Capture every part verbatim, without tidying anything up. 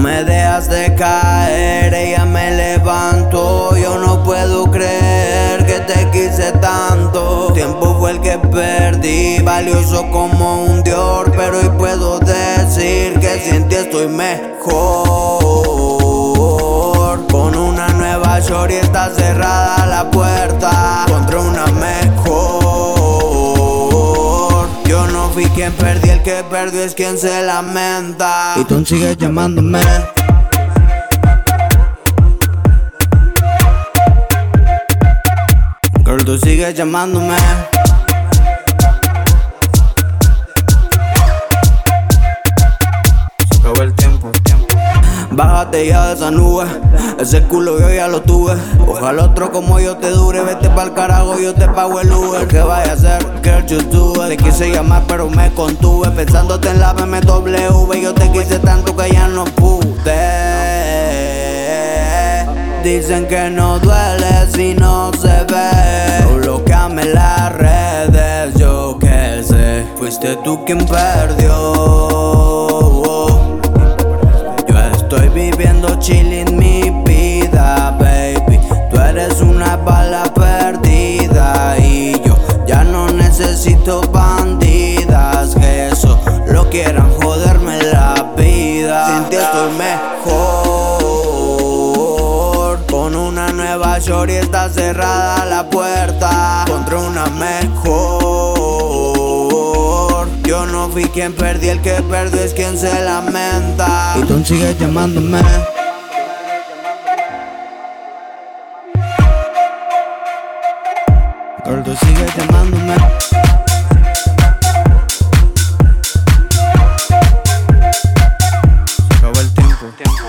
me dejas de caer, ella me levantó. Yo no puedo creer que te quise tanto. Tiempo fue el que perdí, valioso como un Dior. Pero hoy puedo decir que sin ti estoy mejor. Con una nueva shorty está cerrada la puerta. Encontré una mejor. Yo no fui quien perdí, el que perdió es quien se lamenta. Y tú sigues llamándome. Girl, tú sigues llamándome. Se acabó el tiempo, tiempo. Bájate ya de esa nube, ese culo yo ya lo tuve. Ojalá otro como yo te dure. Vete pa'l carajo, yo te pago el Uber. ¿Qué vaya a hacer? Girl, you do it. Te quise llamar pero me contuve, pensándote en la B M W. Yo te quise tanto que ya no pude. Dicen que no duele si no se ve. No bloqueame las redes, yo qué sé. Fuiste tú quien perdió. Yo estoy viviendo chilling mi vida, baby. Tú eres una bala perdida y yo ya no necesito bandidas que eso lo quieran joderme la vida. Sin ti estoy mejor. Con una nueva shorty está cerrada la puerta. Encontré una mejor. Yo no fui quien perdí, el que perdió es quien se lamenta. Y tú sigues llamándome. Girl, tú sigues llamándome. Se acabó el tiempo, tiempo.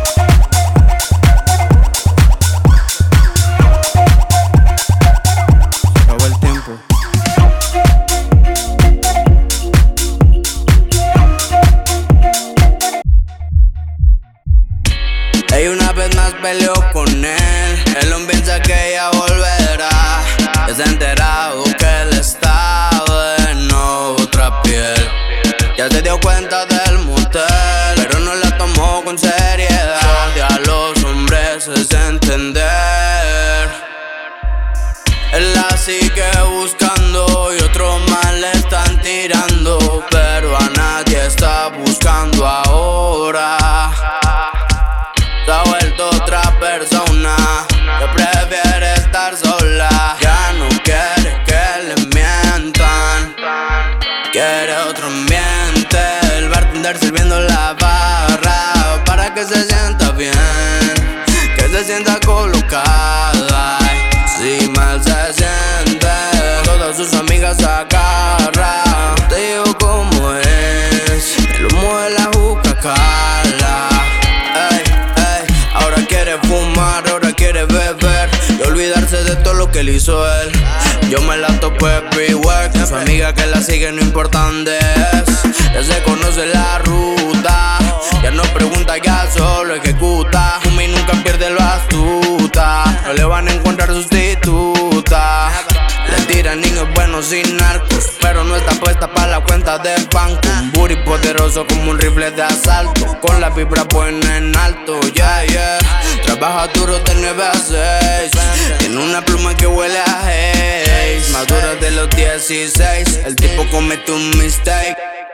Ella una vez más peleó con él. Él aún piensa que ella volverá. Ya se ha enterado que él estaba en otra piel. Ya se dio cuenta del motel, pero no la tomó con seriedad. Y a los hombres es entender. Él la sigue buscando y otros más le están tirando, pero a nadie está buscando ahora. Se ha vuelto otra persona que prefiere estar sola. Ya no quiere que le mientan, quiere otro ambiente. El bartender sirviendo la barra para que se sienta bien, que se sienta colocada. Si mal se siente, todas sus amigas agarran. Te digo cómo es, el humo de la juca cala. Fumar, ahora quiere beber y olvidarse de todo lo que le hizo él. Yo me la topo everywhere, con su amiga que la sigue no importa dónde es. Ya se conoce la ruta, ya no pregunta, ya solo ejecuta. Fuma y nunca pierde lo astuta, no le van a encontrar sustituta. Le tiran niños buenos sin narcos, pero no está puesta para la cuenta del banco. Un booty poderoso como un rifle de asalto, con la vibra buena en alto, yeah, yeah. Trabaja duro de nueve a seis, tiene una pluma que huele a haze. Madura de los dieciséis, el tipo comete un mistake.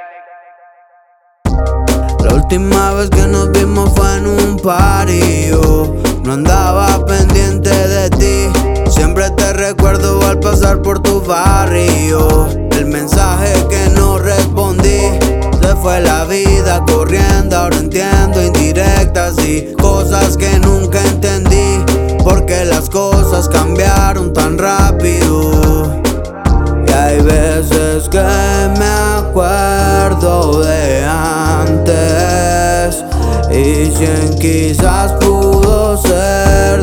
La última vez que nos vimos fue en un party. Yo no andaba pendiente de ti, siempre te recuerdo al pasar por tu barrio. El mensaje que no respondí, se fue la vida corriendo. Ahora entiendo indirectas y cosas que nunca entendí, porque las cosas cambiaron tan rápido. Y hay veces que me acuerdo de antes y cien quizás pudo ser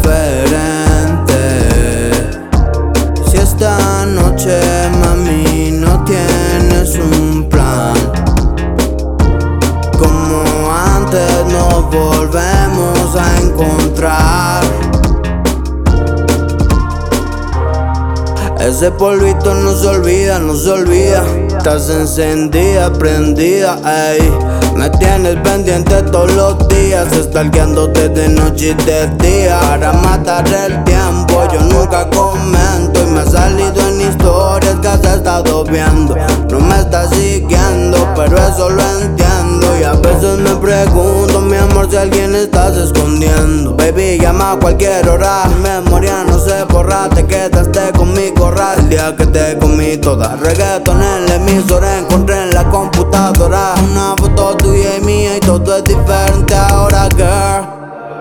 diferente. Si esta noche, mami, no tienes un plan, como antes nos volvemos a encontrar. Ese polvito no se olvida, no se olvida. Estás encendida, prendida, ey. Me tienes pendiente todos los días, stalkeándote de noche y de día. Para matar el tiempo yo nunca comento, y me ha salido en historias que has estado viendo. No me estás siguiendo, pero eso lo entiendo. Y a veces me pregunto, mi amor, si alguien estás escondiendo. Baby, llama a cualquier hora, mi memoria no se borra. Te quedaste con mi corral el día que te comí toda. Reggaeton en la emisora, encontré en la computadora una foto tuya y mía, y todo es diferente ahora, girl.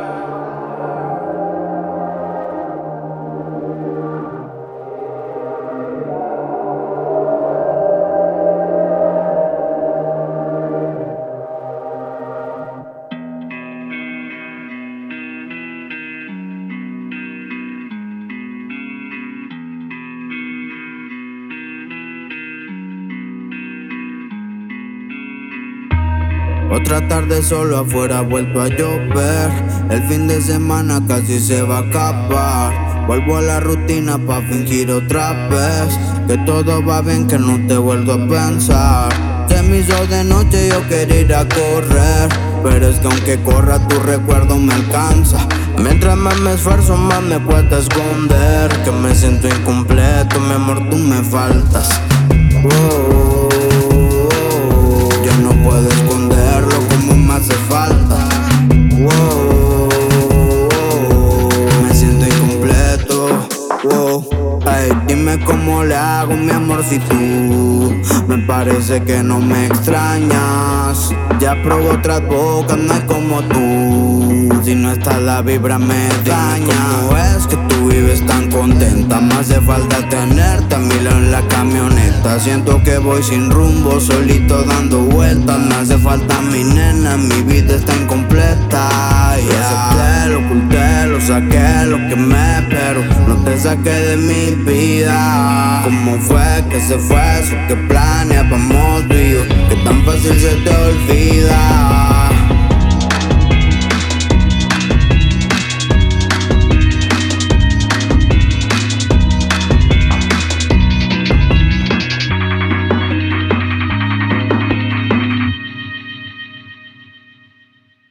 Otra tarde solo afuera, vuelto a llover. El fin de semana casi se va a acabar. Vuelvo a la rutina pa' fingir otra vez que todo va bien, que no te vuelvo a pensar. Se me hizo de noche, yo quería ir a correr, pero es que aunque corra tu recuerdo me alcanza. Mientras más me esfuerzo, más me cuesta esconder que me siento incompleto, mi amor, tú me faltas. Oh, yo no puedo esconderlo como me hace falta. Wow, me siento incompleto. Wow, ay, dime cómo le hago, mi amor, si tú me parece que no me extrañas. Ya probé otras bocas, no hay como tú. Si no está la vibra me daña. ¿Cómo es que tú vives tan contenta? Me hace falta tenerte a mi lado en la camioneta. Siento que voy sin rumbo, solito dando vueltas. Me hace falta mi nena, mi vida está incompleta. Yeah. Lo acepté, lo oculté, lo saqué, lo quemé, pero no te saqué de mi vida. ¿Cómo fue que se fue eso que planeábamos tú y yo? Que tan fácil se te olvida.